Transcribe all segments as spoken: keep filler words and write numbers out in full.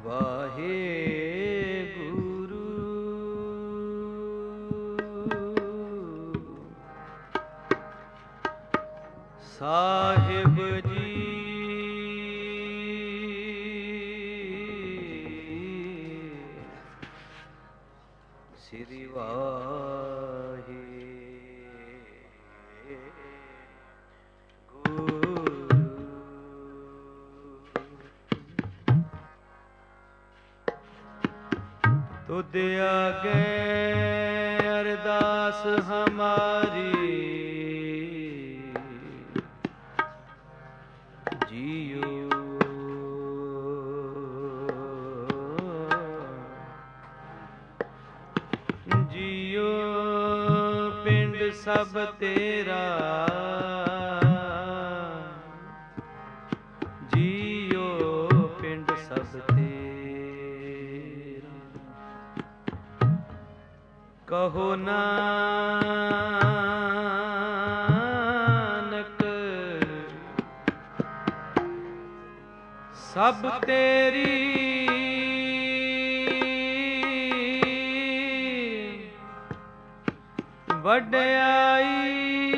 ਵਾਹਿਗੁਰੂ ਸਾਹਿਬ ਜੀ। ਸ੍ਰੀ ਵਾਹਿਗੁਰੂ। ਤੁਧ ਆਗੇ ਅਰਦਾਸ ਹਮਾਰੀ ਜੀਓ। ਜੀਓ ਪਿੰਡ ਸਭ ਤੇਰਾ, ਜੀਓ ਪਿੰਡ ਸਭ ਤੇਰਾ। ਕਹੋ ਨਾਨਕ ਸਭ ਤੇਰੀ ਵਡਿਆਈ।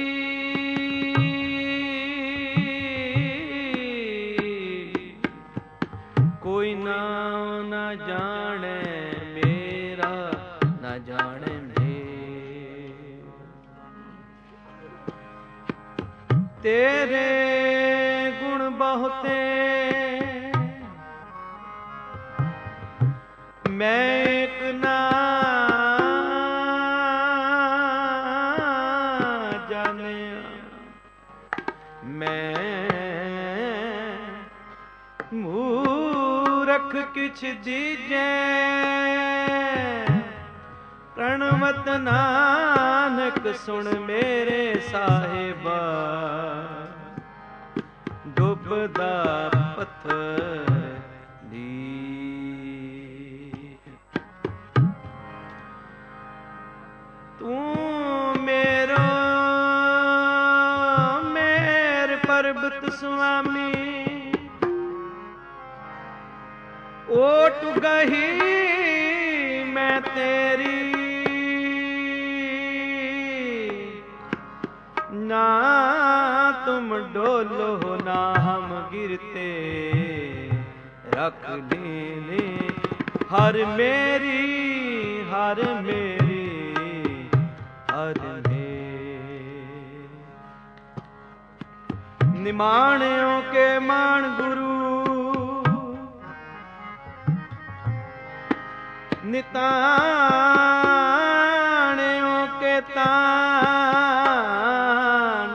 ਕੋਈ ਨਾਮ ਨਾ ਜਾਣੈ ਮੇਰਾ, ਨਾ ਜਾਣੈ ਮੇਰਾ। ਤੇਰੇ ਗੁਣ ਬਹੁਤੇ ਮੈਂ ਇੱਕ ਨਾ ਜਾਣਿਆ। ਮੈਂ ਮੂਰਖ ਕਿਛ ਦੀਜੈ, ਪ੍ਰਣਵਤ ਨਾਨਕ ਸੁਣ ਮੇਰੇ ਸਾਹਿਬਾ। ਡੁੱਬਦਾ ਪੱਥਰ ਦੀ ਤੂੰ ਮੇਰਾ ਮੇਰ ਪਰਬਤ ਸੁਆਮੀ। ਓਟ ਗਹੀ ਮੈਂ ਤੇਰੀ, ਨਾ ਤੁਮ ਡੋलो ਨਾ ਹਮ ਗਿਰਤੇ। ਰੱਖ ਲੈਨੇ ਹਰ ਮੇਰੀ, ਹਰ ਮੇਰੀ, ਹਰ ਮੇਰੀ। ਨਿਮਾਣਿਓ ਕੇ ਮਾਣ ਗੁਰੂ, ਨਿਤਾਣਿਓ ਕੇ ਤਾਣ।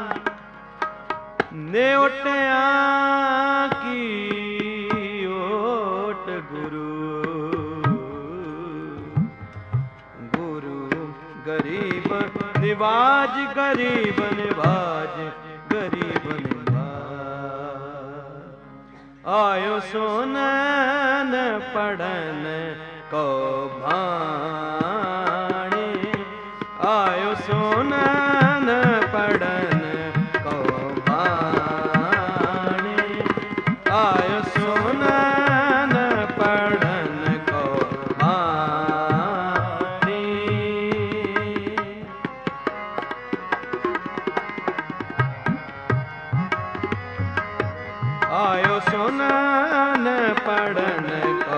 ਨਿਉਟਿਆਂ ਕੀ ਓਟ ਗੁਰੂ। ਗੁਰੂ ਗਰੀਬ ਨਿਵਾਜ, ਗਰੀਬ ਨਿਵਾਜ, ਗਰੀਬ ਨਿਵਾਜ। ਆਇਓ ਸੁਨਨ ਪੜਨ ਕੋ ਭਾਣੇ, ਆਇਓ ਸੁਨਨ ਪੜਨ ਕੋ ਭਾਣੇ। ਆਇਓ ਸੁਨਨ ਪੜਨ ਕੋ ਭਾਣੇ। ਆਇਓ ਸੁਨਨ ਪੜਨ ਕੋ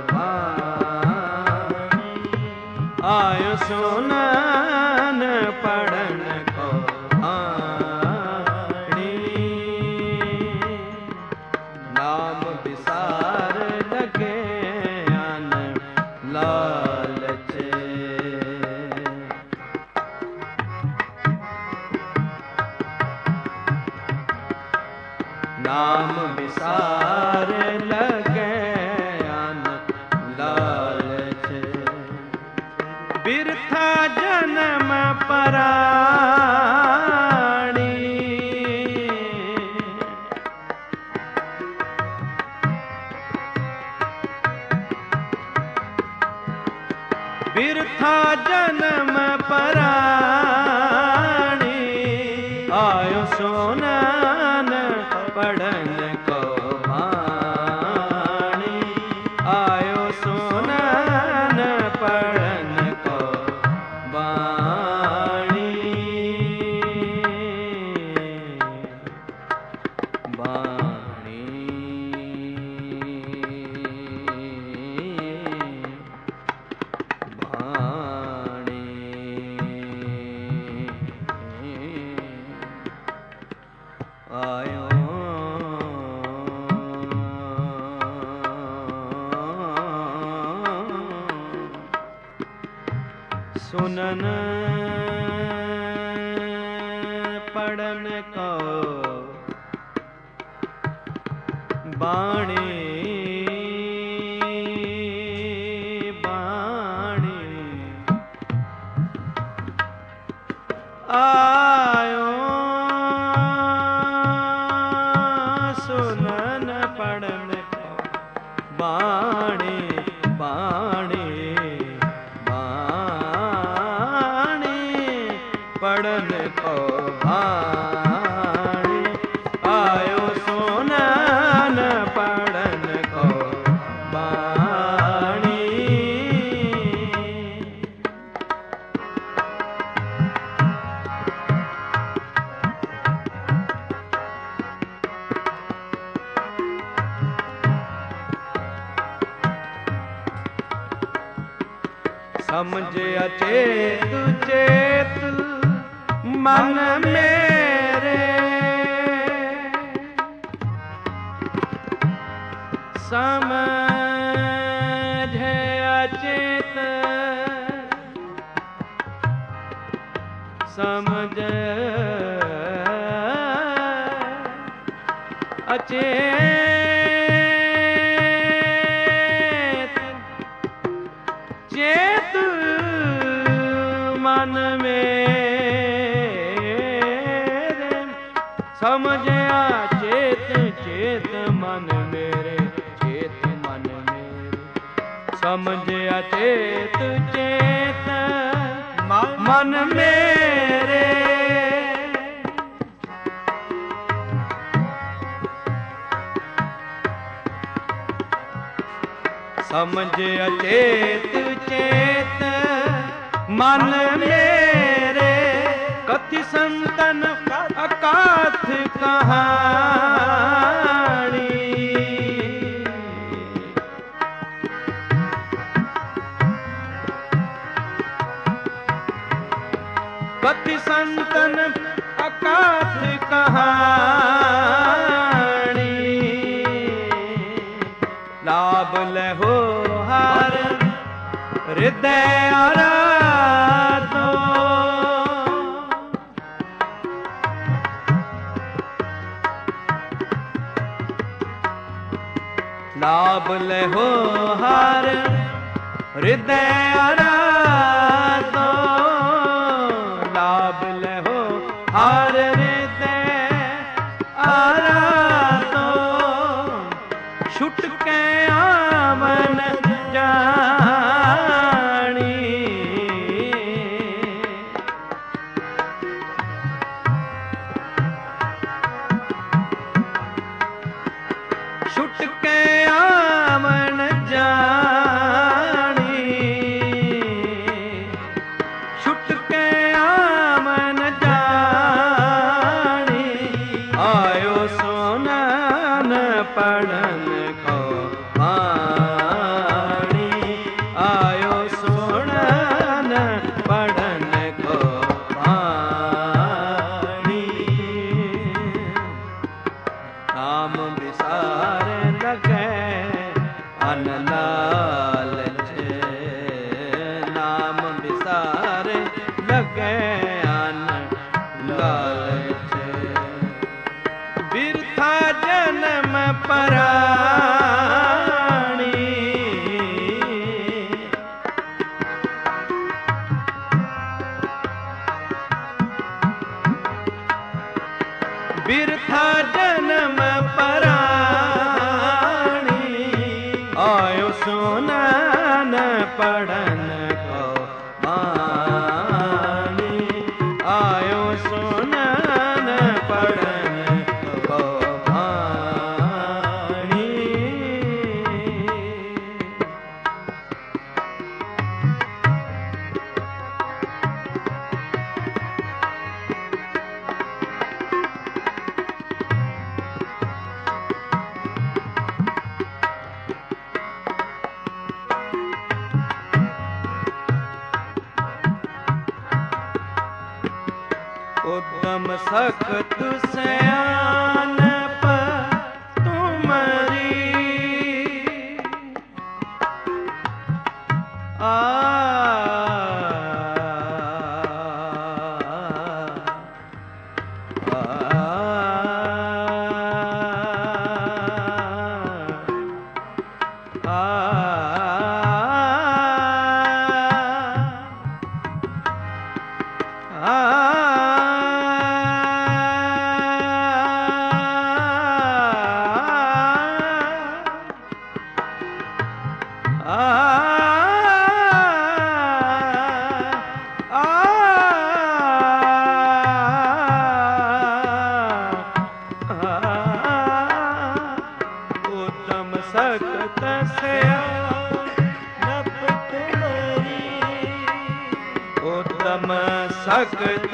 ਭਾਣੇ। ਆਇਓ ਸੁਨਨ ਪੜਨ ਕੋ ਭਾਣੇ। ਨਾਮ ਵਿਸਾਰ ਲਗੇ ਅਨ ਲਾਲਚ। ਨਾਮ ਵਿਸਾਰ ਲਗੇ ਅਨ ਲਾਲਚ। ਬਿਰਥਾ ਜਨਮ ਪਰਾਣੀ। ਬਿਰਥਾ ਜਨਮ ਪਰਾਣੀ। ਆਇਓ ਸੁਨਨ ਪੜਨ ਕੋ ਭਾਣੇ। ਆਇਓ आयो सुनन पढ़न को बाणी बाणी आयो सुनन पढ़न को बाणी बाणी बाणी पढ़न को बाणी आयो सुनन पढ़न को बाणी समझे अचेत चेत मन मेरे समझे अचेत समझ अचेत चेत मन मेरे समझे चेत चेत मन मेरे चेत मन मेरे समझे चेत चेत मन मेरे समझे अचेत चेत मन मेरे कथि संतन अकाथ कहानी कथि संतन अकाथ कहानी लाभ लहो हर हृदय आराधो लाभ लहो हर हृदय आराधो लाभ लहो हर हृदय आराधो छुट के आवन जानी छुट के आवन जानी छुट के आवन जानी आयो सोनन पढ़न को बाणी आयो सोनन पढ़न को बाणी नाम विसार लगे अन लालच नाम विसार लगे अन लालच बिरथा जन्म पराणी बिरथा जन्म पराणी आयो सुनन पढ़न को बाणी आयो सुनन पढ़न को बाणी उद्दम सख्त सयान भगत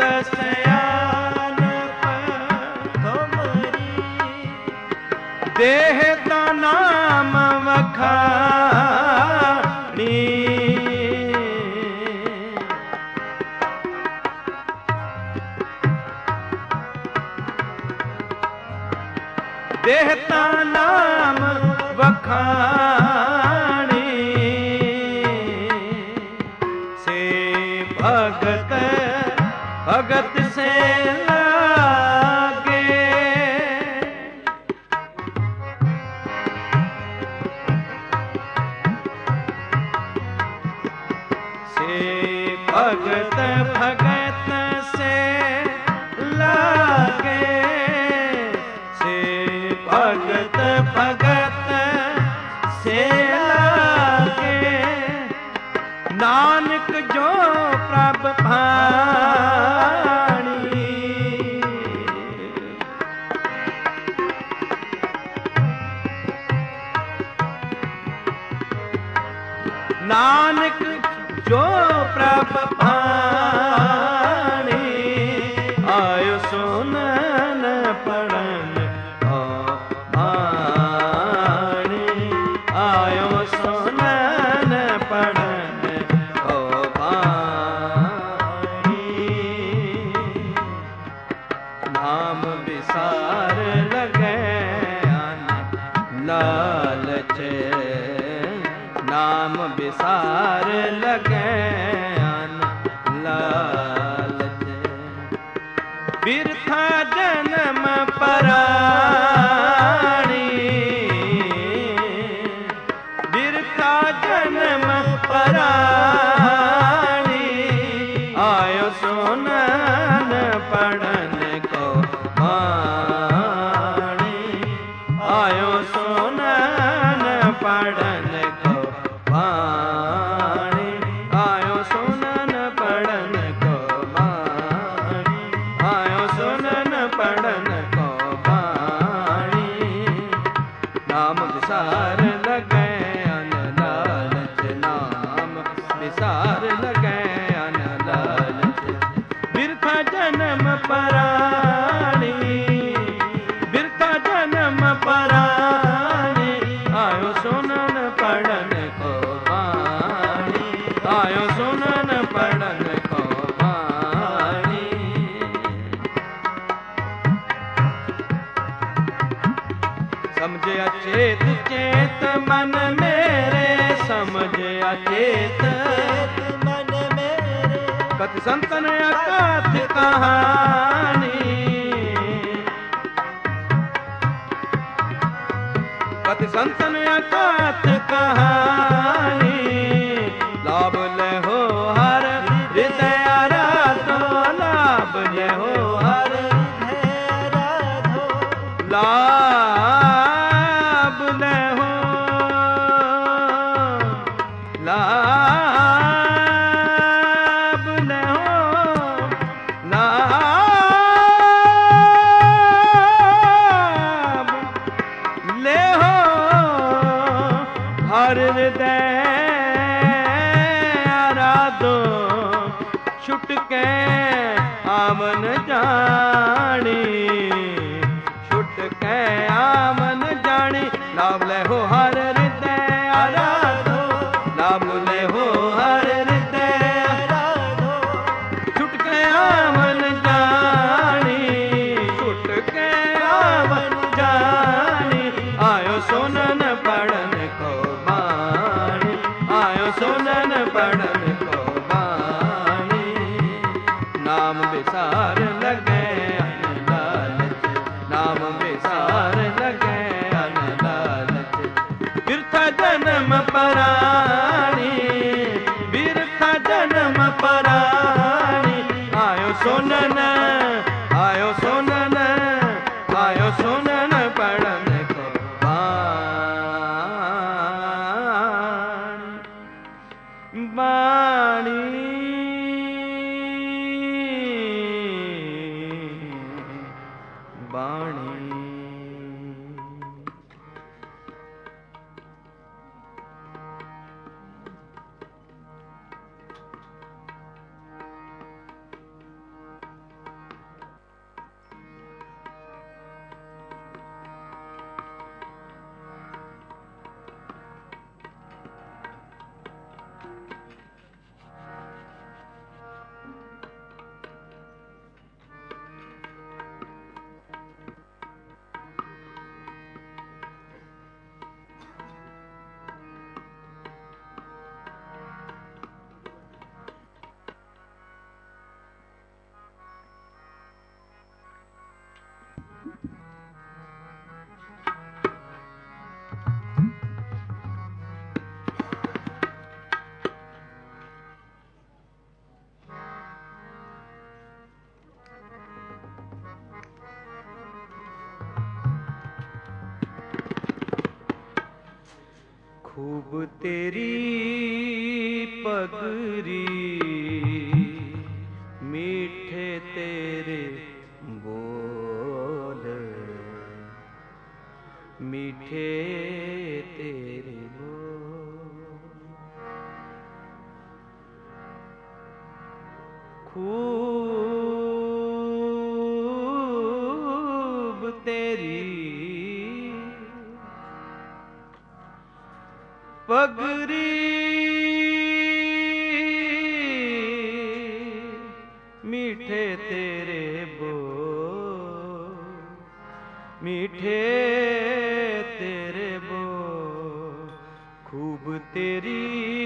सयानप तुमरी देह ता नाम वखाणी देहता नाम वखाणी से भगत भगत से लागे से भगत भगत से लागे भगत भगत से लागे नानक जो प्रभ भाणी नानक जो प्रभ भाणी आयो सुनन पढ़न नाम विसार लगे लालच बिरथा जन्म पराणी बिरथा जन्म पराणी आयो सुनन पढ़न को वाणी आयो सुनन पढ़न को वाणी आयो सुनन पढ़न को वाणी आयो सुनन पढ़न को वाणी नाम विसार लगे अन लालच नाम विसार लगे अन लालच बिरथा जन्म पराणी बिरथा जन्म पराणी आयो सुनन पढ़न को वाणी आयो सुनन पढ़न को वाणी समझे अचेत चेत मन मेरे समझे अचेत मन मेरे कथ संतन अकथ कहानी कथ संतन अकथ कहानी लाभ ले हो हर हृदय आराधो लाभ ले हो हर हृदय राधो लाभ ले हो लाभ ले हो लाभ ले हो हर हृदय आराधो छुट के आमन जानी छुट के आमन जानी लाभ ले हो हर हृदय आराधो लाभ ले हो हर हृदय राधो छुट के आमन जानी छुट के आमन जानी आयो सुनन पढ़न को वाणी आयो सुनन पढ़न को वाणी नाम विसार लगे अन लालच नाम विसार लगे अन लालच बिरथा जन्म पराणी बिरथा जन्म पराणी आयो सुनन आयो सुनन आयो सुनन पढ़न को वाणी वाणी वाणी खूब तेरी पगरी, मीठे तेरे बोल, मीठे तेरे बोल। खूब तेरी पगरी, मीठे तेरे बोल, मीठे तेरे बोल। खूब तेरी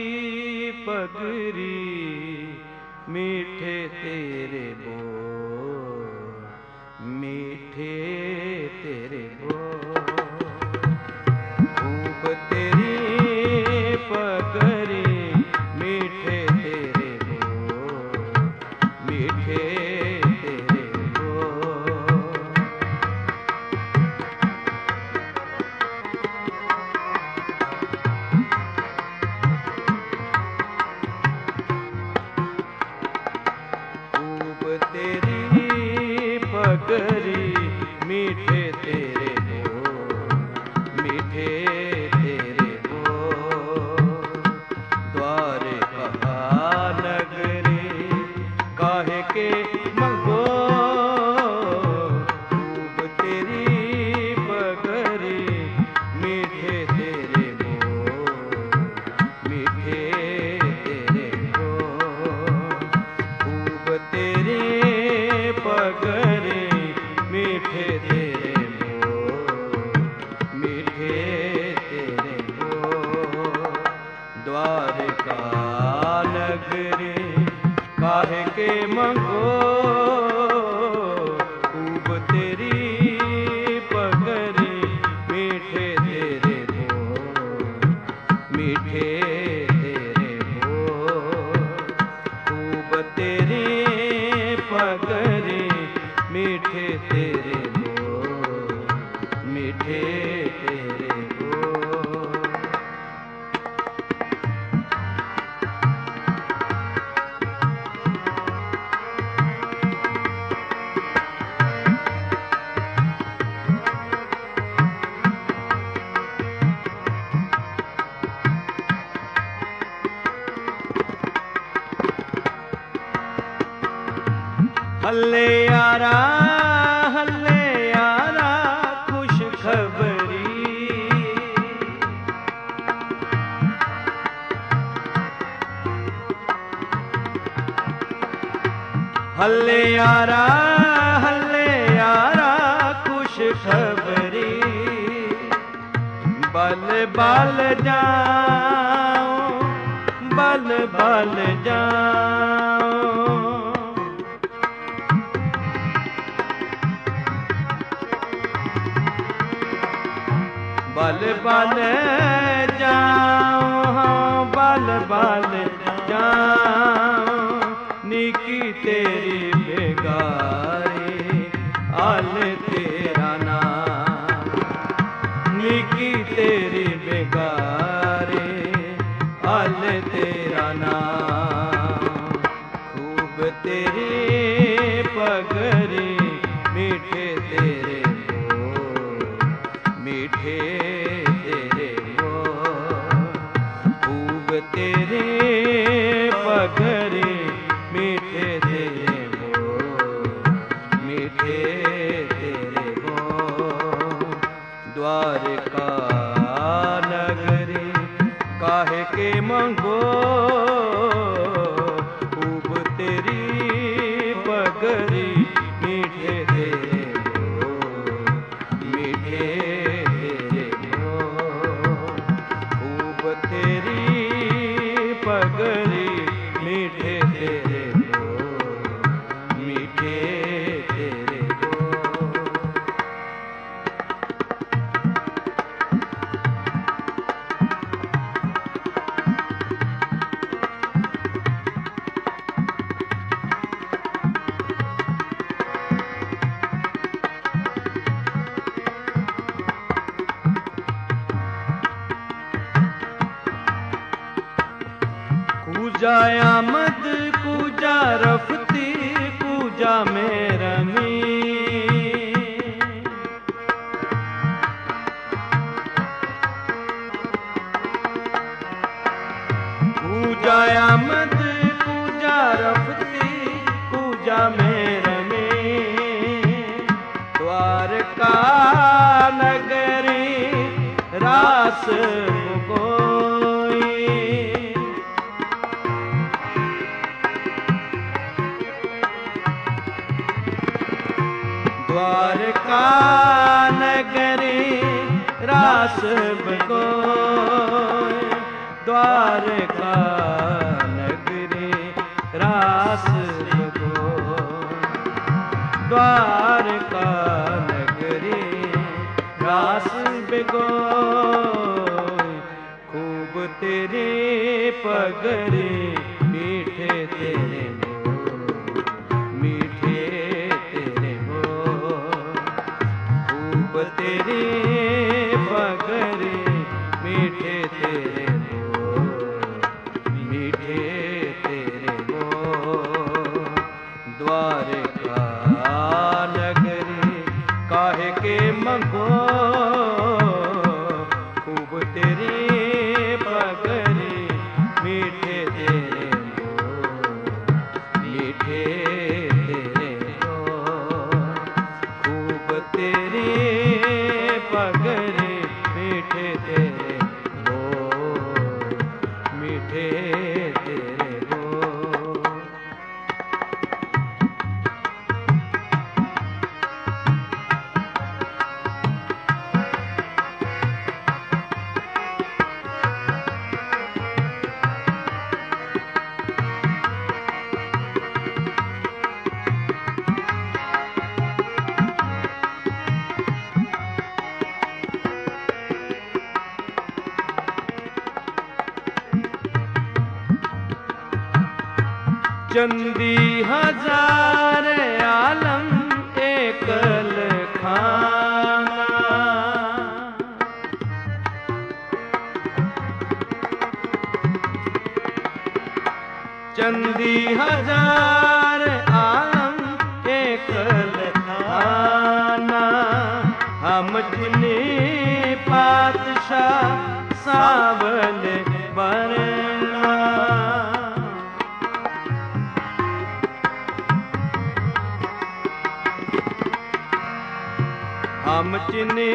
पगरी, मीठे तेरे बोल, मीठे तेरे बोल। खूब तेरी पगरी, मीठे तेरे बोल, मीठे तेरे बोल। खूब तेरी पगरी, मीठे तेरे बोल, मीठे तेरे बोल। द्वारका नगरी काहे के मंगो, खूब तेरी पगरी, मीठे तेरे बोल, मीठे तेरे बोल। खूब तेरी पगरी, मीठे तेरे बोल, मीठे तेरे बोल। द्वारका नगरी काहे के मंगो, खूब तेरी पगरी, मीठे तेरे बोल, मीठे तेरे बोल। खूब तेरी पगरी, मीठे तेरे बोल, मीठे तेरे बोल। हल्ले यारा, हल्ले यारा, खुश खबरी। हल्ले यारा, हल्ले यारा, खुश खबरी। बल बल जाओ, बल बल जाओ। बल बल जाओ, बल बल जाओ। निकी तेरी बेगारी, आल तेरा नाम। निकी तेरी बेगारी, आल तेरा नाम। खूब तेरी पगरी, मीठे तेरे बोल, मीठे तेरे बोल। खूब तेरी पगरी, मीठे तेरे बोल, मीठे तेरे बोल। द्वारका नगरी काहे के मंगो, खूब तेरी पगरी, मीठे तेरे बोल, मीठे तेरे बोल। कूजा आमद कूजा रफ्ती कूजा में रमी कूजा आमद कूजा रफ्ती कूजा में रमी द्वारका नगरी रास गोई द्वारका नगरी रास गोई द्वारका नगरी रास गोई द्वारका नगरी रास बिगोई खूब तेरी पगरी मीठे तेरे बोल मीठे तेरे बोल खूब तेरी पगरी मीठे तेरे बोल मीठे तेरे बोल द्वारका नगरी काहे के मंगो खूब तेरी पगरी मीठे तेरे बोल मीठे तेरे बोल खूब तेरी पगरी मीठे तेरे बोल मीठे तेरे बोल। चंदी हजार आलम एकल खाना चंदी हजार आलम एकल खाना हम जिने पातशाह सावल बरना हम चिने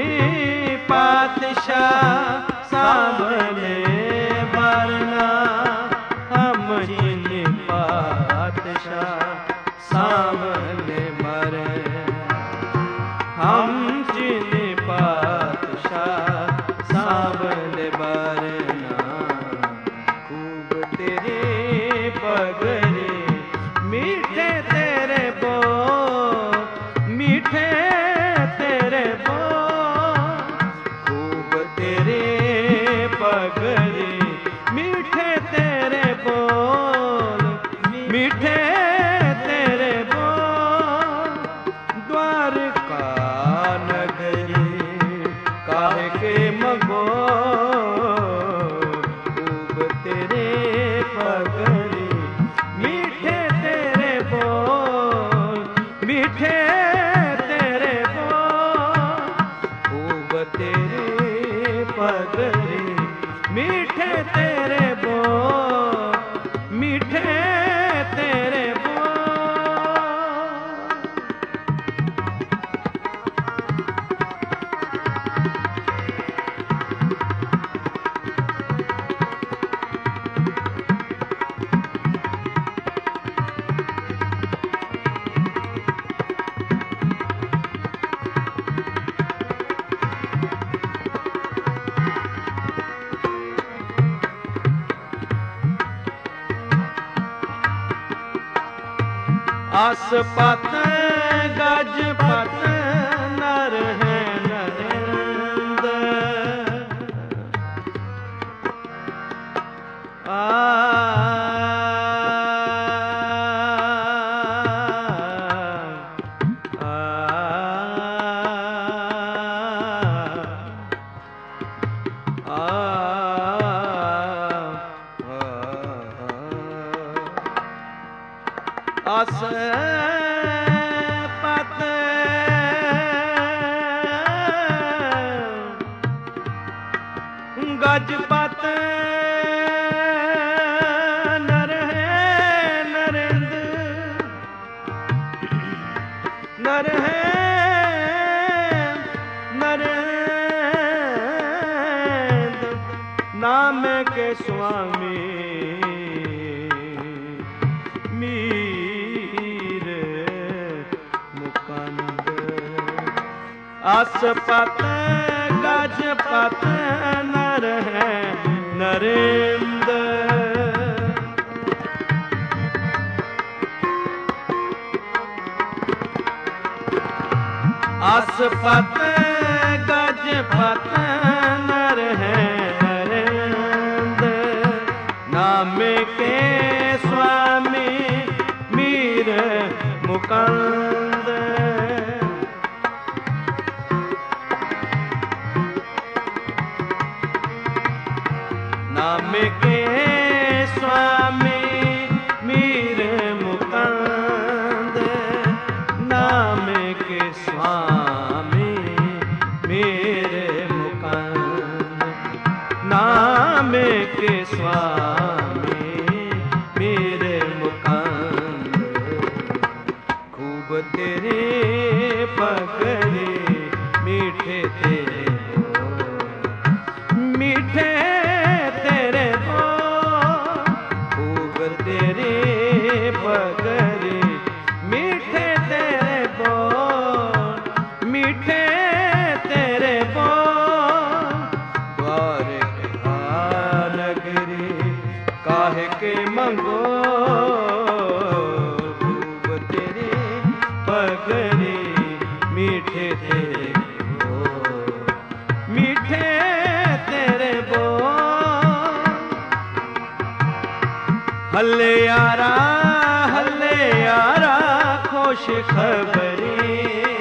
पातशाह सावले बरना हम चिने पातशाह सावले बरना हम चिने पातशाह सावले बरना खूब तेरे पगरे मीठे तेरे बोल मीठे तेरे बोल खूब तेरे पगरे मीठे तेरे बोल मीठे तेरे बोल द्वारका नगरी काहे के मगो खूब तेरे पगरे मीठे तेरे बोल मीठे तेरे बोल खूब तेरे पगरे मीठे तेरे बोल मीठे तेरे बोल। आस पत गज पत नर है नरेंद्र आ आ गजपत नर है नरेंद्र, नर है नरेंद्र, नाम के स्वामी मीर मुकंद। आसपत गजपत नर है नरेंद्र, आसपत गजपत नर है नरेंद्र, नाम के स्वामी मीर मुकंद। नाम के स्वामी मीर मुकंद, नाम के स्वामी मेरे मुकंद, नाम के स्वामी मेरे मुकंद। खूब तेरे पगरे मीठे तेरे बोल, मीठे तेरे बोल, खूब तेरे पगरे मीठे तेरे बोल, मीठे तेरे बोल। द्वारका नगरी काहे के मंगो, खूब तेरे पगरे मीठे तेरे बोल, मीठे तेरे बोल। हल्ले यारा हल्ले यारा खुश खबरी,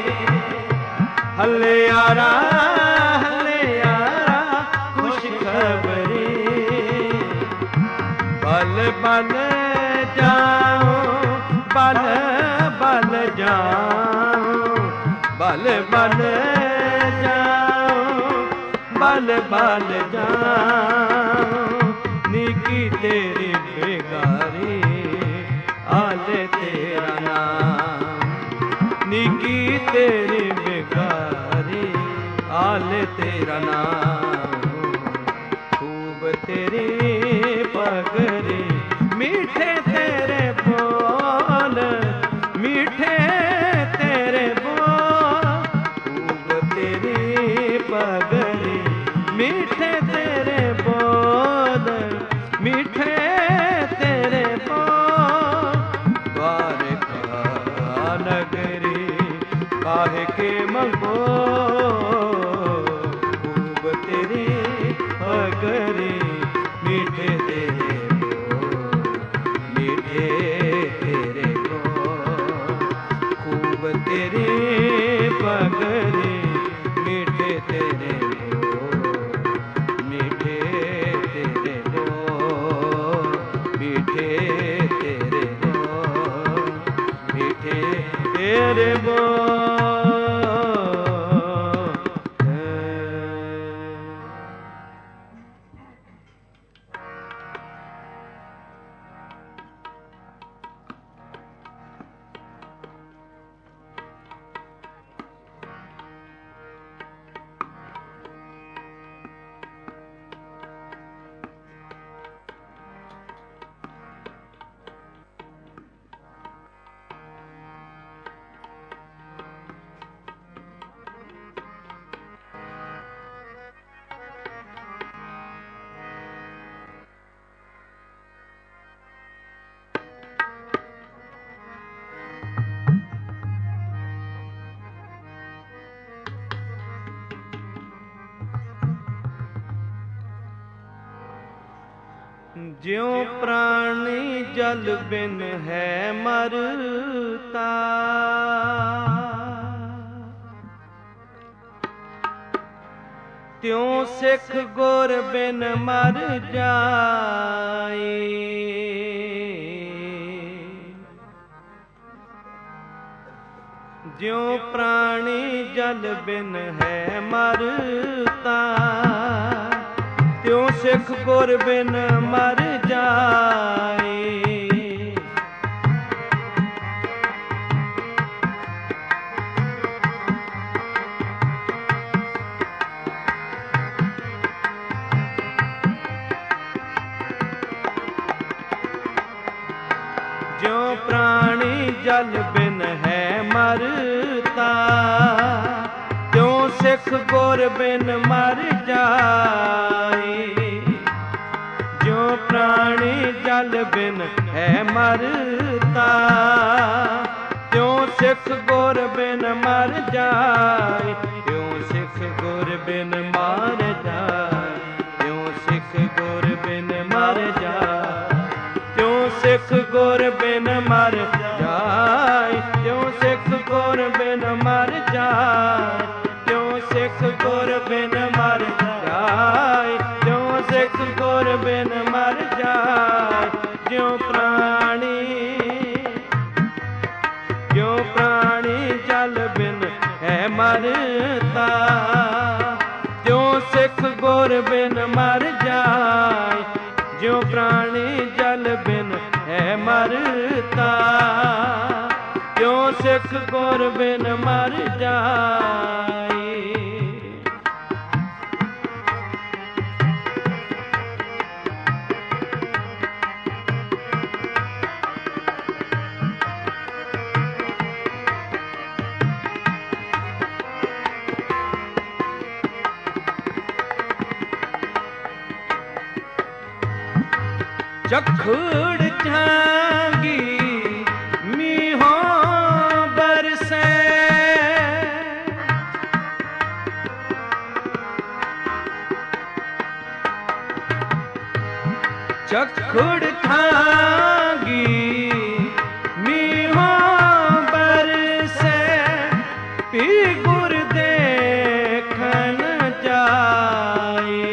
हल्ले यारा हल्ले यारा खुश खबरी। बल बल जाओ बल बल जाओ, बल बल जाओ बल बल जाओ। निकी तेरी बेगारी आले तेरा नाम, निकी तेरी बेगारी आले तेरा नाम। खूब तेरी पगरी मीठे तेरे बोल, मीठे तेरे बोल। खूब तेरी पगरी मीठे तेरे बोल, मीठे तेरे बोल। द्वारका नगरी काहे के मंगो, खूब तेरी पगरी मीठे तेरे बोल, मीठे तेरे बोल। खूब तेरी पगरी मीठे तेरे बोल, मीठे तेरे बोल, मीठे तेरे बोल, मीठे तेरे बोल। ज्यों प्राणी जल बिन है मरता, त्यों सिख गुर बिन मर जाए। ज्यों प्राणी जल बिन है मरता, ਤਿਉ ਸਿੱਖ ਗੁਰ ਬਿਨ ਮਰ ਜਾਏ। ਜਿਉ ਪ੍ਰਾਣੀ ਜਲ ਬਿਨ ਹੈ ਮਰਤਾ, ਤਿਉ ਸਿੱਖ ਗੁਰ ਬਿਨ ਮਰ ਜਾਏ। ਜਿਉ ਪ੍ਰਾਣੀ ਜਲ ਬਿਨ ਹੈ ਮਰਤਾ, ਤਿਉ ਸਿੱਖ ਗੁਰ ਬਿਨ ਮਰ ਜਾਏ। ਤਿਉ ਸਿੱਖ ਗੁਰ ਬਿਨ ਮਰ ਜਾਏ, ਤਿਉ ਸਿੱਖ ਗੁਰ ਬਿਨ ਮਰ ਜਾਏ। ਤਿਉ ਸਿੱਖ ਗੁਰ ਬਿਨ ਮਰ ਜਾਏ, ਤਿਉ ਸਿੱਖ ਗੁਰ ਬਿਨ ਮਰ ਜਾਏ। ਤਿਉ ਸਿੱਖ ਗੁਰ ਬਿਨ ਮਰ ਜਾਏ, ਤਿਉ ਸਿੱਖ ਗੁਰ ਬਿਨ ਮਰ ਜਾਏ। ਜਿਉ ਪ੍ਰਾਣੀ ਜਿਉ ਪ੍ਰਾਣੀ ਜਲ ਬਿਨ ਹੈ ਮਰਤਾ, ਤਿਉ ਸਿੱਖ ਗੁਰ ਬਿਨ ਮਰ ਜਾਏ। ਜਿਉ ਪ੍ਰਾਣੀ ਜਲ ਬਿਨ ਹੈ ਮਰਤਾ, ਤਿਉ ਸਿੱਖ ਗੁਰ ਬਿਨ ਮਰ ਜਾਏ। ਚਖੜ ਜਾਂਗੀ ਮੀਂਹੋਂ ਬਰਸੈ, ਚਖੜ ਜਾਂਗੀ ਮੀਂਹੋਂ ਬਰਸੈ। ਪੀ ਗੁਰ ਦੇਖਣ ਜਾਏ,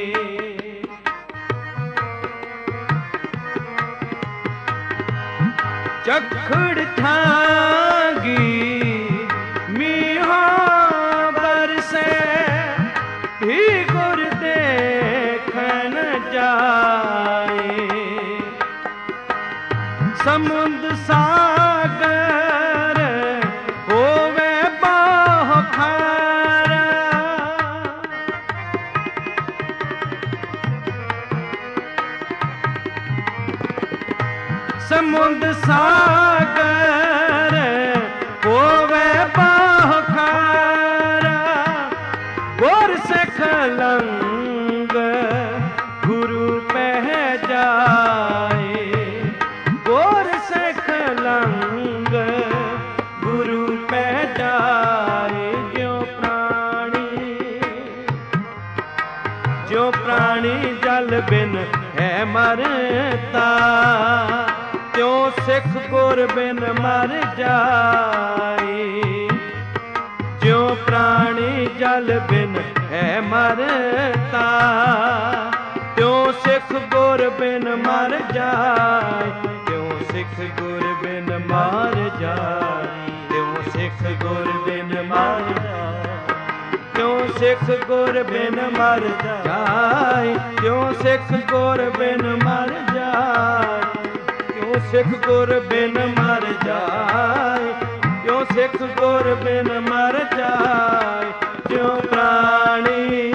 ਚਖੜ ਥਾਂਗੀ ਮੀਂਹੋਂ ਬਰਸੈ। ਪੀ ਗੁਰ ਦੇਖਣ ਜਾਏ। ਸਮੁੰਦ ਸਾਗਰ ਹੋਵੇ ਬਹੁ ਖਾਰਾ, ਸਮੁੰਦ ਸਾਗਰ ਹੋਵੇ ਬਹੁ ਖਾਰਾ। ਗੁਰ ਸਿੱਖ ਲੰਗ ਗੁਰੂ ਪਹਿ ਜਾਏ। ਗੁਰ ਸਿੱਖ ਲੰਗ ਗੁਰੂ ਪਹਿ ਜਾਏ। ਜਿਉ ਪ੍ਰਾਣੀ ਜਿਉ ਪ੍ਰਾਣੀ ਜਲ ਬਿਨ ਹੈ ਮਰਤਾ, ਤਿਉ ਸਿੱਖ ਗੁਰ ਬਿਨ ਮਰ ਜਾਏ। ਜਿਉ ਪ੍ਰਾਣੀ ਜਲ ਬਿਨ ਹੈ ਮਰਤਾ, ਤਿਉ ਸਿੱਖ ਗੁਰ ਬਿਨ ਮਰ ਜਾਏ। ਤਿਉ ਸਿੱਖ ਗੁਰ ਬਿਨ ਮਰ ਜਾਏ। ਤਿਉ ਸਿੱਖ ਗੁਰ ਬਿਨ ਮਰ ਜਾਏ। ਤਿਉ ਸਿੱਖ ਗੁਰ ਬਿਨ ਮਰ ਜਾਏ। ਤਿਉ ਸਿੱਖ ਗੁਰ ਬਿਨ ਮਰ ਜਾਏ। ਤਿਉ ਸਿੱਖ ਗੁਰ ਬਿਨ ਮਰ ਜਾਏ। ਤਿਉ ਸਿੱਖ ਗੁਰ ਬਿਨ ਮਰ ਜਾਏ। ਜਿਉ ਪ੍ਰਾਣੀ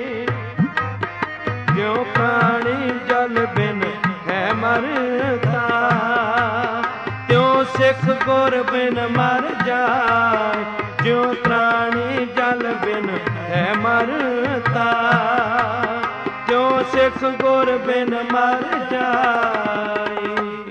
ਜਿਉ ਪ੍ਰਾਣੀ ਜਲ ਬਿਨ ਹੈ ਮਰਤਾ, ਤਿਉ ਸਿੱਖ ਗੁਰ ਬਿਨ ਮਰ ਜਾਏ। ਜਿਉ ਪ੍ਰਾਣੀ ਜਲ ਬਿਨ ਹੈ ਮਰਤਾ, ਤਿਉ ਸਿੱਖ ਗੁਰ ਬਿਨ ਮਰ ਜਾਏ।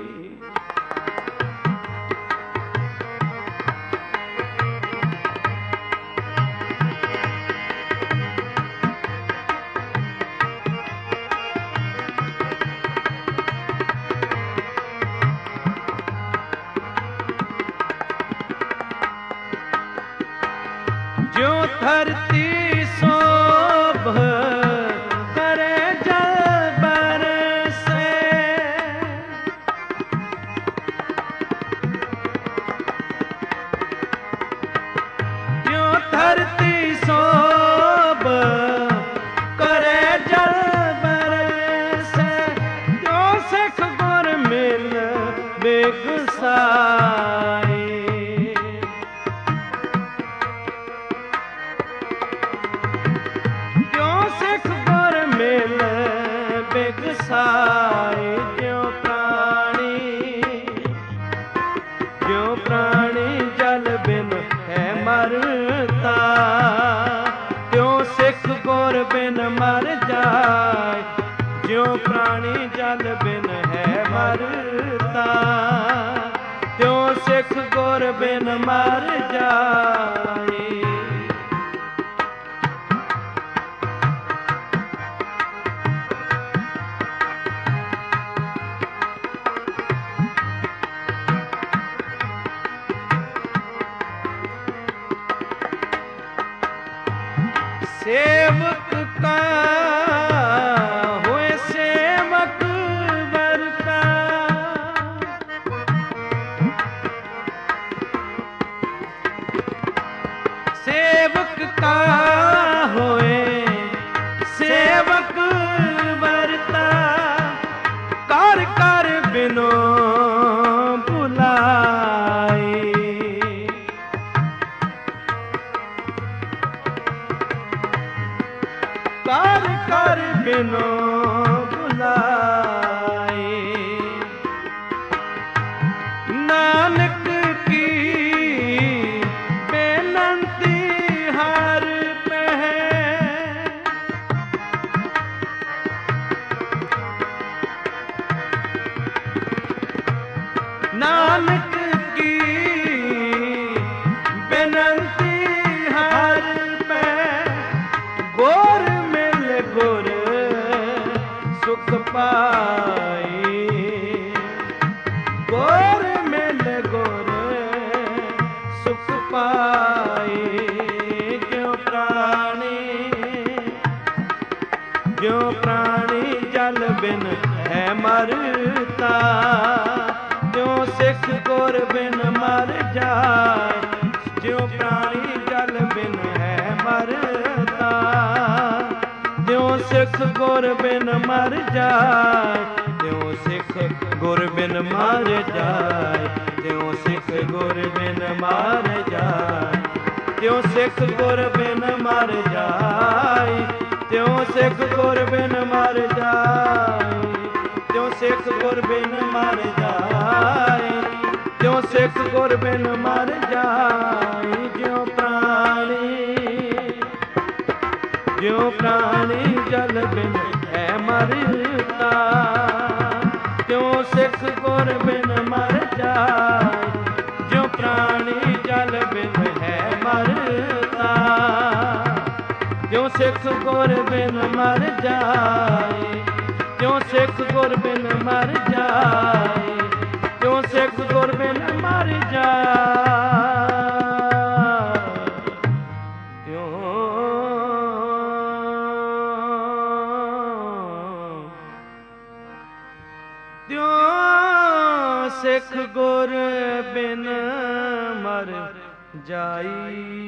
ਜਿਉ ਧਰਤੀ ਸੋਭ ਕਰੇ ਜਲ ਬਰਸੈ, ਜਿਉ ਧਰਤੀ ਸੋਭ ਕਰੇ ਜਲ ਜਲ ਬਿਨ ਹੈ ਮਰਤਾ, ਤਿਉ ਸਿੱਖ ਗੁਰ ਬਿਨ ਮਰ ਜਾਏ। ਸੇਵਕ ਕਾ ਹੋਏ ਸੇਵਕ ਵਰਤਾ, ਸੇਵਕ ਕਾ ਹੋਏ ਸੇਵਕ ਵਰਤਾ, ਕਰ ਕਰ ਬਿਨੋ ਬੁਲਾਏ। ਕਰ ਕਰ ਬਿਨੋ ਬੁਲਾਏ, ਨਾਨਕ ਕੀ ਬੇਨੰਤੀ ਹਰ ਪਹਿ, ਨਾਨਕ ਕੀ ਬੇਨੰਤੀ ਹਰ ਪਹਿ, ਗੁਰ ਮਿਲ ਗੁਰ ਸੁਖ ਪਾਈ, ਗੁਰ ਮਿਲ ਗੁਰ ਸੁਖ ਪਾਈ। ਜਿਉ ਪ੍ਰਾਣੀ ਜਿਉ ਪ੍ਰਾਣੀ ਜਲ ਬਿਨ ਹੈ ਮਰਤਾ, ਤਿਉ ਸਿੱਖ ਗੁਰ ਬਿਨ ਮਰ ਜਾਏ। ਜਿਉ ਪ੍ਰਾਣੀ ਜਲ ਬਿਨ ਹੈ ਮਰਤਾ, ਤਿਉ ਸਿੱਖ ਗੁਰ ਬਿਨ ਮਰ ਜਾਏ। ਤਿਉ ਸਿੱਖ ਗੁਰ ਬਿਨ ਮਰ ਜਾਏ, ਤਿਉ ਸਿੱਖ ਗੁਰ ਬਿਨ ਮਰ ਜਾਏ। ਤਿਉ ਸਿੱਖ ਗੁਰ ਬਿਨ ਮਰ ਜਾਏ, ਤਿਉ ਸਿੱਖ ਗੁਰ ਬਿਨ ਮਰ ਜਾਏ। ਤਿਉ ਸਿੱਖ ਗੁਰ ਬਿਨ ਮਰ ਜਾਏ, ਤਿਉ ਸਿੱਖ ਗੁਰ ਬਿਨ ਮਰ ਜਾਏ। ਜਿਉ ਪ੍ਰਾਣੀ ਜਿਉ ਪ੍ਰਾਣੀ ਜਲ ਬਿਨ ਹੈ ਮਰਤਾ, ਤਿਉ ਸਿੱਖ ਗੁਰ ਬਿਨ ਮਰ ਜਾਏ। ਜਿਉ ਪ੍ਰਾਣੀ ਜਲ ਬਿਨ ਹੈ ਮਰਤਾ, ਤਿਉ ਸਿੱਖ ਗੁਰ ਬਿਨ ਮਰ ਜਾਏ। ਤਿਉ ਸਿੱਖ ਗੁਰ ਬਿਨ ਮਰ ਜਾਏ, ਤਿਉ ਸਿੱਖ ਗੁਰ ਬਿਨ ਮਰ ਜਾਏ। ਤਿਉ ਸਿੱਖ ਗੁਰ ਬਿਨ ਮਰ ਜਾਈ।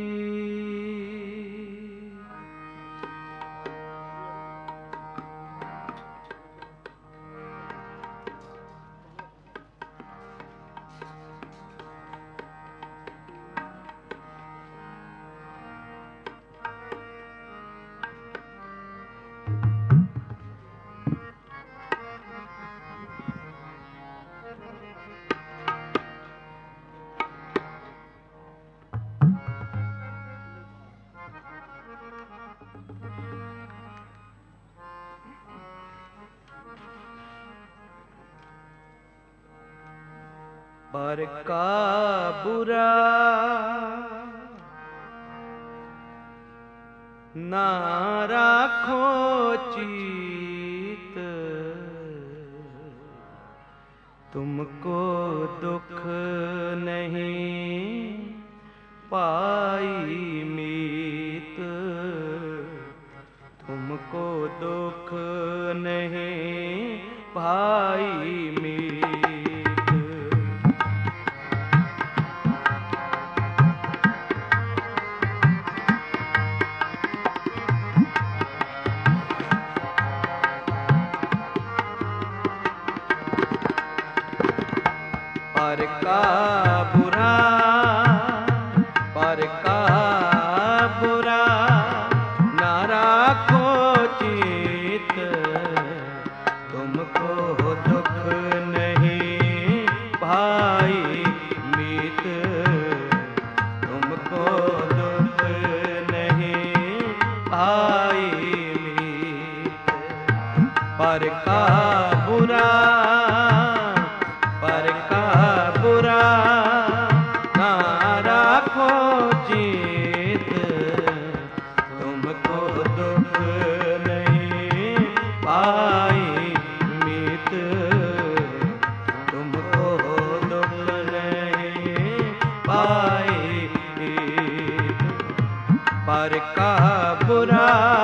ਪਰ ਕਾ ਬੁਰਾ ਨਾ ਰਾਖੋ ਚੀਤ, ਤੁਮਕੋ ਦੁਖ ਨਹੀਂ ਪਾਈ ਮੀਤ, ਤੁਮਕੋ ਦੁਖ ਨਹੀਂ ਪਾਈ ਮੀਤ। ਪਰ ਕਾ ਬੁਰਾ ਪਰ ਕਾ ਬੁਰਾ ਨਾ ਰਾਖੋ ਚੀਤ, ਤੁਮਕੋ ਦੁਖ ਨਹੀਂ ਭਾਈ ਮੀਤ, ਤੁਮਕੋ ਦੁਖ ਨਹੀਂ ਭਾਈ ਮੀਤ। ਪਰ पर का बुरा, पर का बुरा ना राखो चीत, तुमको दुख नहीं पाई मीत, तुमको दुख नहीं पाई मीत, पर का बुरा।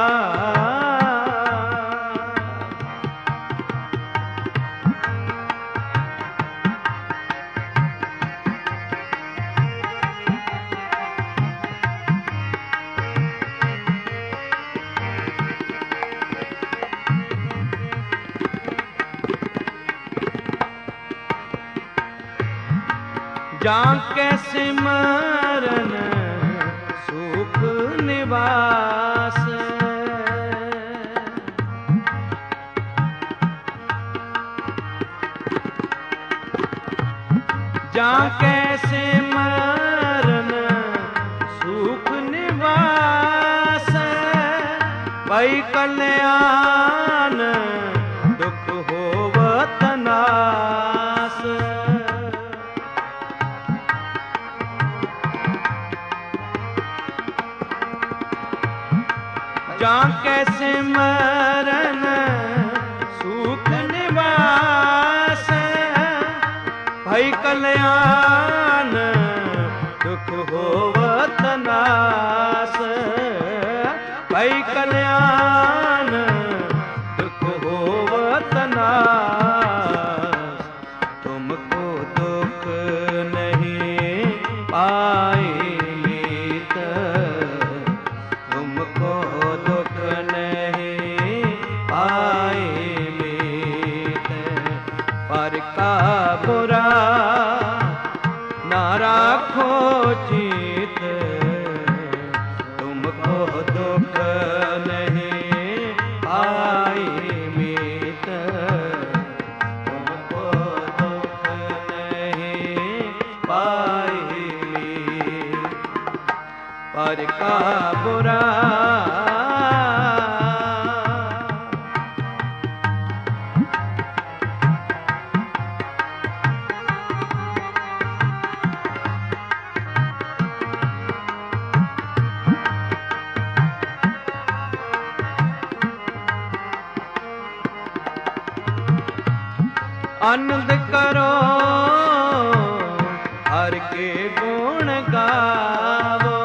जाके सिमरन सुख निवास, जाके सिमरन सुख निवास, भई कल्याण दुख होवत नास। जाके सिमरन सुख निवास, भई कल्याण दुख होवत नास, भई कल्याण दुख होवत नास, तुमको दुख नहीं पाई मीत, तुमको दुख नहीं पाई मीत, पर का बुरा ना राखो चीत, तुमको दुख नहीं पाई मीत, तुमको दुख नहीं पाई मीत, पर का बुरा। आनंद करो हर के गुण गावो,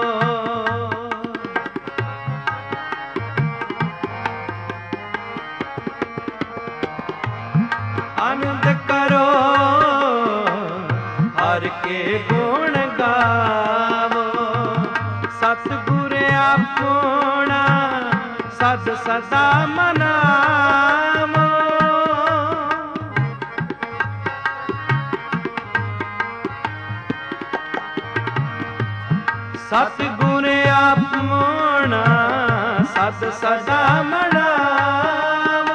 आनंद करो हर के गुण गावो, सतगुर अपना सद सदा मनावो, सतगुर अपना सद सदा मनावो,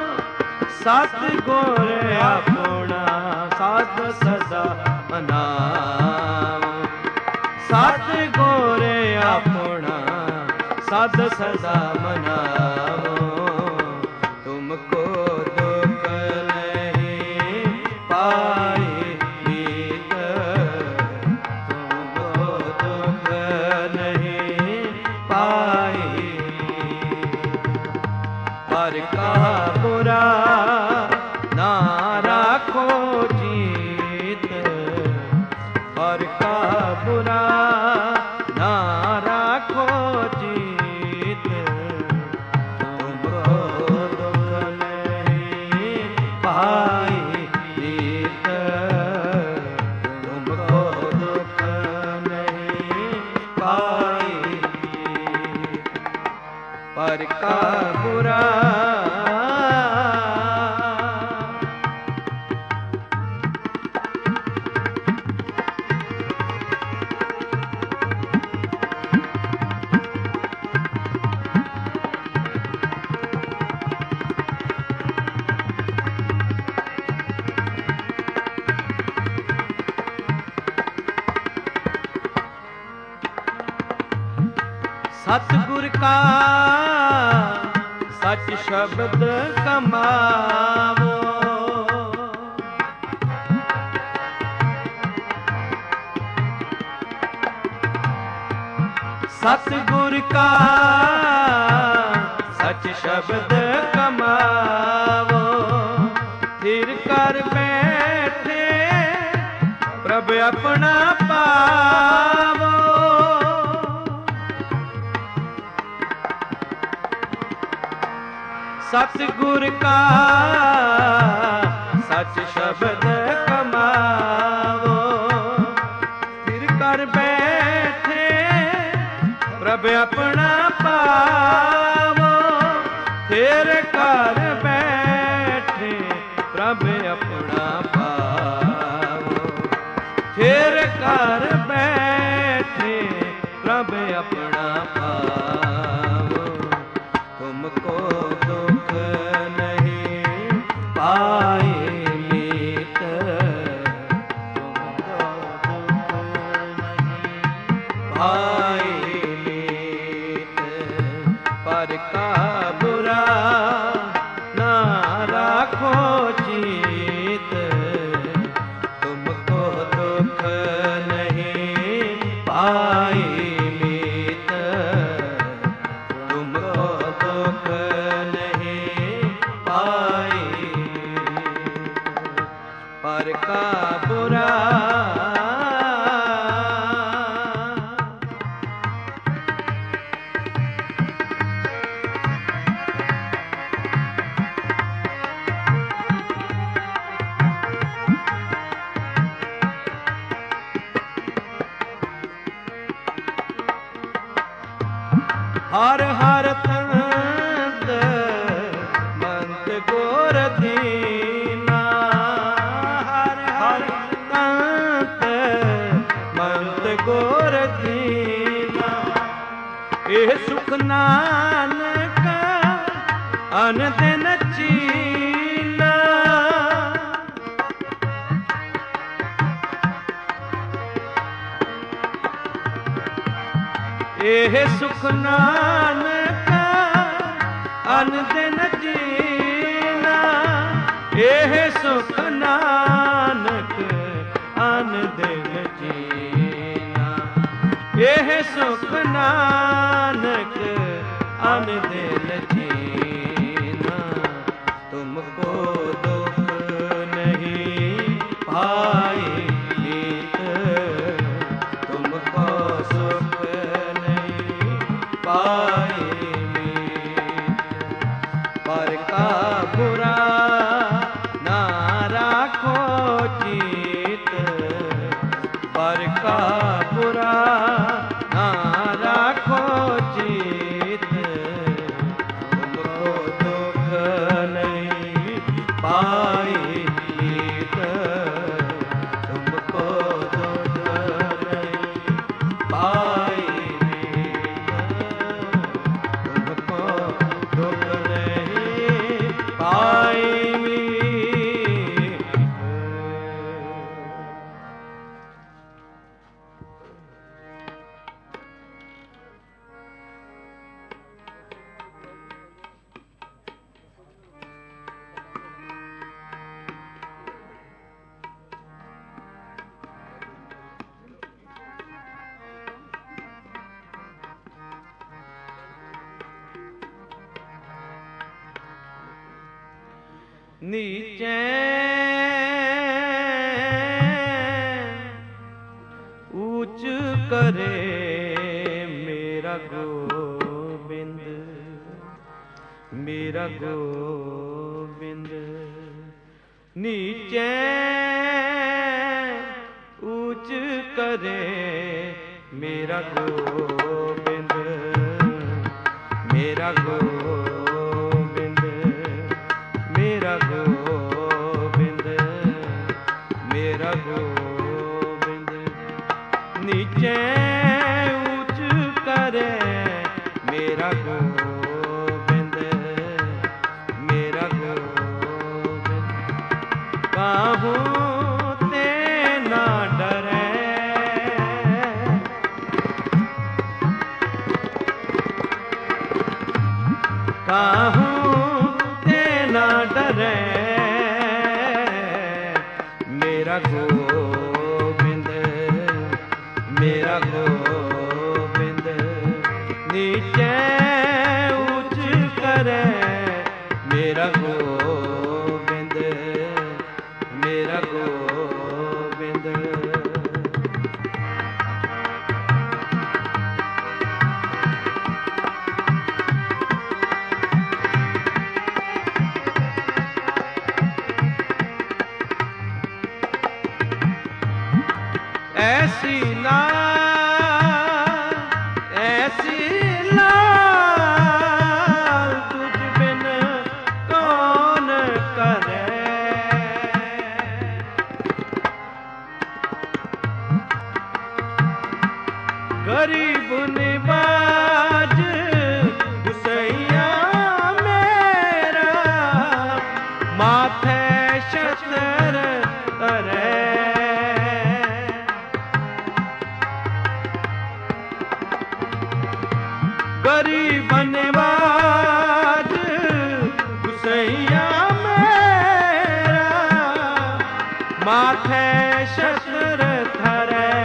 सतगुर अपना सद सदा मनावो, सतगुर अपना सद सदा मनावो, तुमको दुख नहीं पाई मीत, तुमको दुख नहीं पाई, पर का बुरा ना राखो चीत, पर का बुरा ना राखो चीत, तुमको दुख नहीं पाई मीत, तुमको दुख नहीं पाई, पर का बुरा। सतगुर का ਸਚ ਸ਼ਬਦ ਕਮਾਵੋ। ਸਤਿਗੁਰ ਕਾ ਸਚ ਸ਼ਬਦ ਕਮਾਵੋ। ਥਿਰ ਕਰ ਬੈਠੇ ਪ੍ਰਭ ਆਪਣਾ ਪਾਵੋ। ਸਤਿਗੁਰ ਕਾ ਸਚ ਸ਼ਬਦ ਕਮਾਵੋ। ਥਿਰ ਕਰ ਬੈਠੇ ਪ੍ਰਭ ਆਪਣਾ ਪਾਵੋ। ਥਿਰ ਕਰ ਬੈਠੇ ਪ੍ਰਭ ਆਪਣਾ ਪਾਵੋ। ਥਿਰ ਕਰ ਬੈਠੇ ਪ੍ਰਭ ਆਪਣਾ ਪਾਵੋ। ਤੁਮਕੋ ਦੁਖ ਨਹੀਂ ਪਾਏ ਮੀਤ। ਤੁਮਕੋ ਦੁਖ ਨਹੀਂ ਪਾਏ ਮੀਤ। ਪਰ ਕਾ ਬੁਰਾ ਨਾ ਰਾਖੋ ਚੀਤ। ਤੁਮਕੋ ਦੁਖ ਨਹੀਂ ਪਾਏ ਮੀਤ। ਤੁਮਕੋ ਦੁਖ ਨਹੀਂ ਪਾਏ ਪਰ ਕਾ ਬੁਰਾ। ਹਰ ਹਰ ਤੰਤ ਮੰਤ ਗੁਰ ਦੀਨਾ। ਹਰ ਹਰ ਤੰਤ ਮੰਤ ਗੁਰ ਦੀਨਾ। ਇਹ ਸੁਖ ਨਾਨਕ ਅਨ ਦਿਨ ਚੀਨਾ। ਇਹ ਸੁਖ ਨਾਨਕ ਅਨ ਦਿਨ ਜੀਨਾ। ਇਹ ਸੁਖ ਨਾਨਕ ਅਨ ਦਿਨ ਜੀਨਾ। ਇਹ ਸੁਖ ਨਾਨਕ ਅਨ ਦਿਨ ਜੀਨਾ। ਤੁਮਕੋ ਦੁਖ ਨਹੀਂ ਪਾਏ ਮੀਤ। ਤੁਮਕੋ ਸੁਖ ਪਾਏ ਮੀਤ। ਪਰ ਕਾ ਬੁਰਾ ਨਾ ਰਾਖੋ ਚੀਤ। ਪਰ ਕਾ ਬੁਰਾ ਨਾ ਰਾਖੋ ਚੀਤ। ਤੁਮਕੋ ਦੁਖ ਨਹੀਂ ਪਾਏ ਮੀਤ। ਤੁਮਕੋ ਦੁਖ ਨਹੀਂ ਪਾਏ ਦੁਖ ਨਹੀਂ ਪਾਏ ਮੀਤ। ਨੀਚੇ ਊਚ ਕਰੇ ਮੇਰਾ ਗੋਬਿੰਦ। ਮੇਰਾ ਗੋਬਿੰਦ ਨੀਚੇ ਊਚ ਕਰੇ ਮੇਰਾ ਗੋਬਿੰਦ। ਮੇਰਾ ਗੋਬਿੰਦ ਮੇਰਾ ਗੋਬਿੰਦ ਮੇਰਾ ਗੋਬਿੰਦ ਨੀਚੇ ਊਚ ਕਰੇ ਮੇਰਾ ਗੋਬਿੰਦ। ਮੇਰਾ ਗੋਬਿੰਦ ਕਾਹੂ ਤੇ ਨਾ ਡਰੇ। ਕਾਹੂ नीचे ऊंच करे मेरा गोविंद, मेरा गोविंद। ऐसी लाल, ऐसी लाल तुझ बिन कौन करे। गरीब निवाज गुसैया मेरा माथे शस्त्र तरे। गरीब निवाज गुसैया मेरा माथे शस्त्र धरे,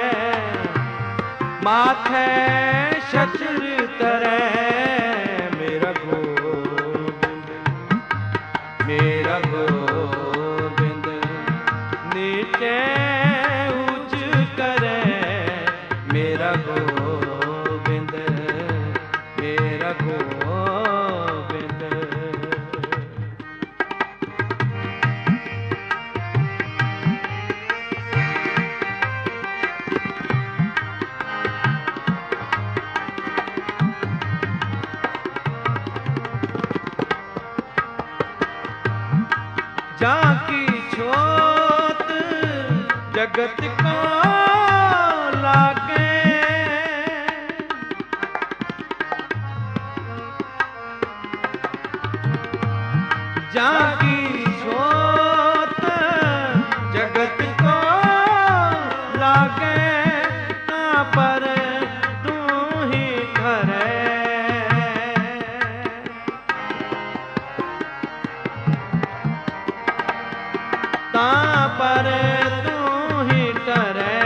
माथे शस्त्र तरे मेरा गोविंद, मेरा गोविंद। नीचे ऊंच करे मेरा गोविंद, मेरा गोविंद। जाकी छोत जगत को लागे, जाकी छोत जगत को लागे, ना पर तू ही करे। ता पर तू ही टरे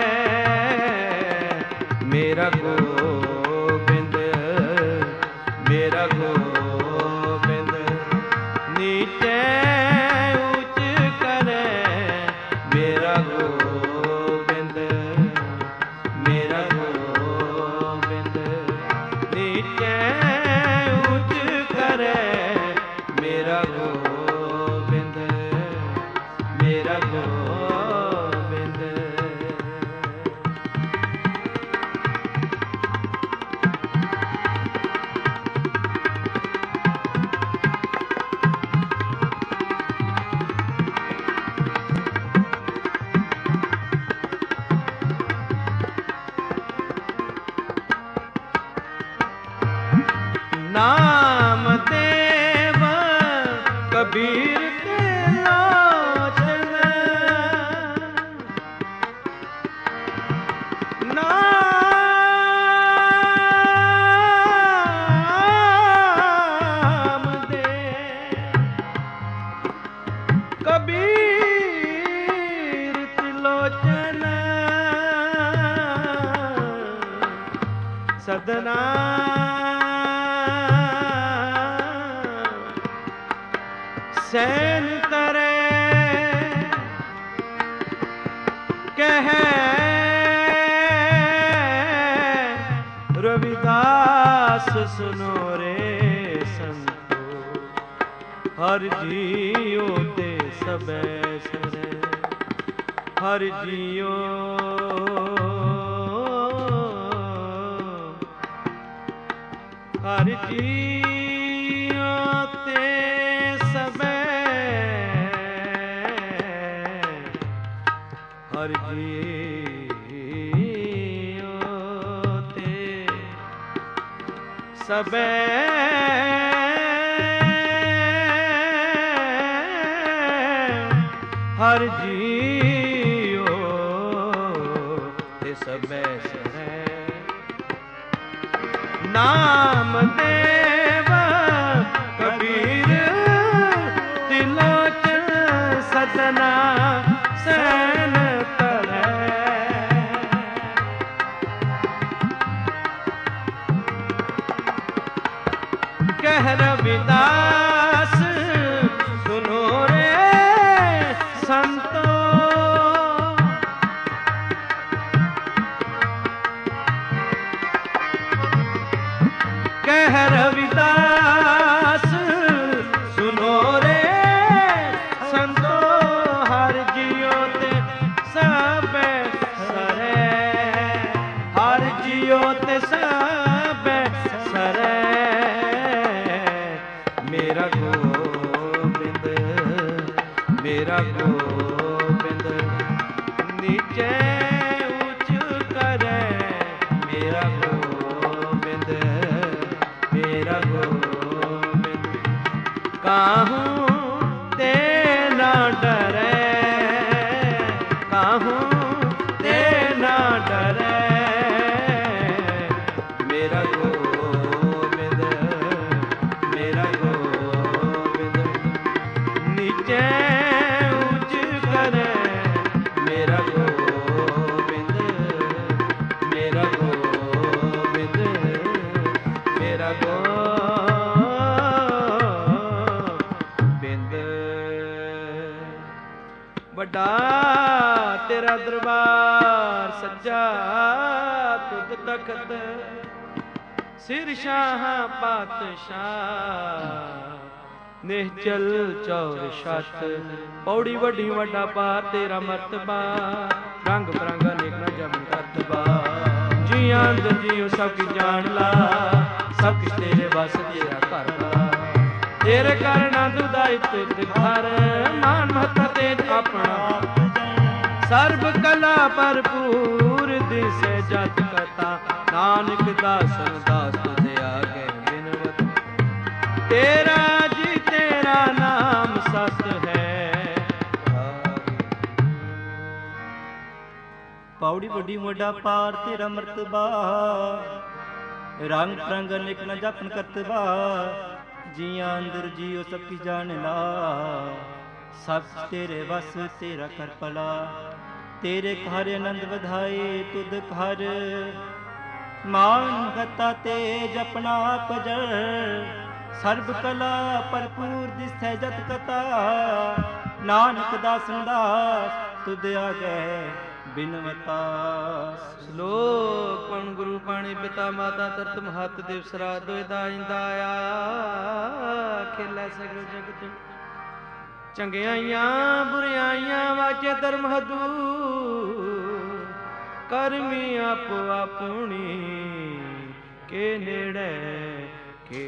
मेरा गोविंद, मेरा गोविंद। नीचे ऊंच करे मेरा गोविंद, मेरा गोविंद। नीचे ऊंच करे मेरा गोविंद, मेरा गोविंद। नाम देव कबीर त्रिलोचन, नाम दे कबीर त्रिलोचन। सदना सैन तरे कह रविदास सुनो रे संतो, हर जियो ते सबे सरे। हर जियो हर जियो ते सबे, हर जियो ते सबे। हर जियो ते सबे सरे। नाम देव कबीर त्रिलोचन, सदना सैन तरे। ਕਹਿ ਰਵਿਦਾਸ ਸੁਨੋ ਰੇ ਸੰਤੋ। ਕਹਿ ਰਵਿਦਾਸ ਸੁਨੋ ਰੇ ਸੰਤੋ। ਹਰ ਜਿਉ ਤੇ ਸਭੈ ਸਰੈ, ਹਰ ਜਿਉ ਤੇ ਸਭੈ ਸਰੈ। ਮੇਰਾ ਗੋਬਿੰਦ ਮੇਰਾ ਗੋਬਿੰਦ ਨੀਚੇ ਉੱਚ ਕਰੈ। ਮੇਰਾ ਗੋਬਿੰਦ ਮੇਰਾ ਗੋਬਿੰਦ ਕਾਹੂ ਤੇ ਨਾ ਡਰੈ, ਕਾਹੂ ਤੇ ਨਾ ਡਰੈ। ਮੇਰਾ ਗੋਬਿੰਦ ਮੇਰਾ ਗੋਬਿੰਦ ਨੀਚੇ ਉੱਚ ਕਰੈ। ਮੇਰਾ ਗੋਬਿੰਦ ਮੇਰਾ ਗੋਬਿੰਦ ਮੇਰਾ ਗੋਬਿੰਦ। ਵੱਡਾ ਤੇਰਾ ਦਰਬਾਰ ਸੱਜਾ ਤੁਧ ਤਖਤ, ਸਿਰ ਸ਼ਾਹ ਪਾਤਸ਼ਾਹ ਨਿਹਚਲ ਚੌਰ ਛਤ। ਪੌੜੀ ਵੱਡੀ ਵੱਡਾ ਪਾਰ ਤੇਰਾ ਮਰਤਬਾ, ਰੰਗ ਬਰੰਗਾ ਅਨੇਕ ਨਾ ਜਮਨ ਕਰਤਬਾ। ਜੀਆਂ ਅੰਦਰ ਜੀਉ ਸਭ ਕੀ ਜਾਣ ਲਾ, ਸਭ ਕਿਛ ਤੇਰੇ ਵਸ ਤੇਰਾ ਘਰ ਲਾ। ਤੇਰੇ ਕਾਰਣਾ ਦੁਦਾਈ ਤੁਧ ਘਰ, ਮਾਨ ਮਹਤਾ ਤੇਜ ਆਪਣਾ। ਸਰਬ ਕਲਾ ਭਰਪੂਰ ਦਿਸੈ ਜਤ ਕਥਾ, ਨਾਨਕ ਦਾਸਨ ਦਾਸ ਤੁਧ ਆਗੇ ਬਿਨਵਤ। ਤੇਰਾ ਜੀ ਤੇਰਾ ਨਾਮ ਸਤ ਹੈ। ਪੌੜੀ ਵੱਡੀ ਵੱਡਾ ਪਾਰ ਤੇਰਾ ਮਰਤਬਾ, ਰੰਗ ਰੰਗ ਅਨੇਕ ਨ ਜਪਨ ਕਰਤਬਾ। ਜੀਆਂ ਅੰਦਰ ਜੀਉ ਸਭ ਕੀ ਜਾਣ ਲਾ, ਸਭ ਤੇਰੇ ਵਸ ਤੇਰਾ ਕਰ ਭਲਾ। ਤੇਰੇ ਘਰ ਆਨੰਦ ਵਧਾਏ ਤੁਧ ਘਰ, ਮਾਨ ਗਤਾ ਤੇਜ ਆਪਣਾ ਪਜਰ। ਸਰਬ ਕਲਾ ਭਰਪੂਰ ਦਿਸੈ ਜਤ ਕਥਾ, ਨਾਨਕ ਦਾਸਨ ਦਾਸ ਤੁਧ ਆਗੇ ਬਿਨਵਤਾ। ਸ਼ਲੋਕ ਪਣ ਗੁਰੂ ਪਾਣੀ ਪਿਤਾ ਮਾਤਾ ਤਰਤ ਮਹਤ ਦੇਵ ਸਰਾਧ ਦੋਇ ਦਾਇੰਦਾ ਆ। ਖੇਲੇ ਸਗਲ ਜਗਤ ਚੰਗਿਆਈਆਂ ਬੁਰਿਆਈਆਂ ਵਾਜੇ ਧਰਮ ਹਦੂਰ। ਕਰਮੀ ਆਪੋ ਆਪਣੀ ਕੇ ਨੇੜੇ ਕੇ।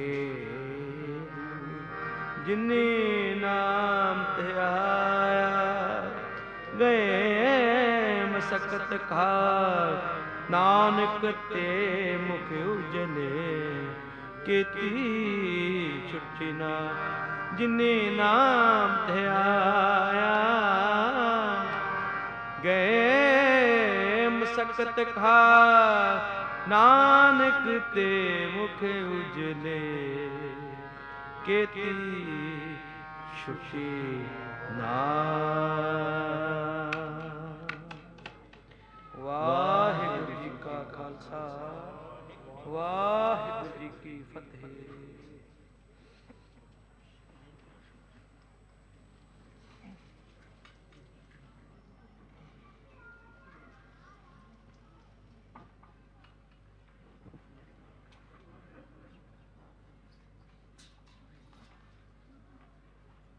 ਜਿਨੇ ਨਾਮ ਤੇ ਆਇਆ ਗਏ ਮਸਕਤ ਖਾਰ। ਨਾਨਕ ਤੇ ਮੁਖ ਉਜਲੇ ਕੀਤੀ ਛੁੱਟੀ ਨਾ। ਜਿਨੇ ਨਾਮ ਤੇ ਆਇਆ ਗਏ ਮਸਕਤ ਖਾਰ। ਨਾਨਕ ਤੇ ਮੁਖ ਉਜਲੇ ਕੀਤੀ ਛੁੱਟੀ ਨਾ। ਨਾਮ